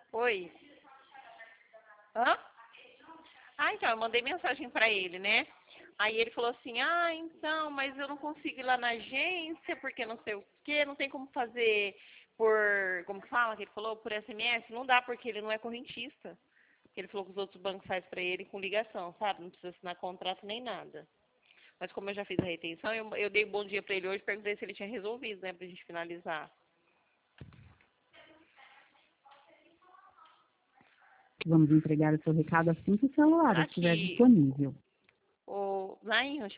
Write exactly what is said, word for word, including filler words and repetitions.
Oi. Hã? Ah, então, eu mandei mensagem pra ele, né? Aí ele falou assim, ah, então, mas eu não consigo ir lá na agência, porque não sei o quê, não tem como fazer por, como que fala que ele falou, por S M S? Não dá, porque ele não é correntista. Ele falou que os outros bancos fazem pra ele com ligação, sabe? Não precisa assinar contrato nem nada. Mas como eu já fiz a retenção, eu, eu dei bom dia pra ele hoje, perguntei se ele tinha resolvido, né, pra gente finalizar. Vamos entregar o seu recado assim que o celular estiver Aqui, disponível. o, lá em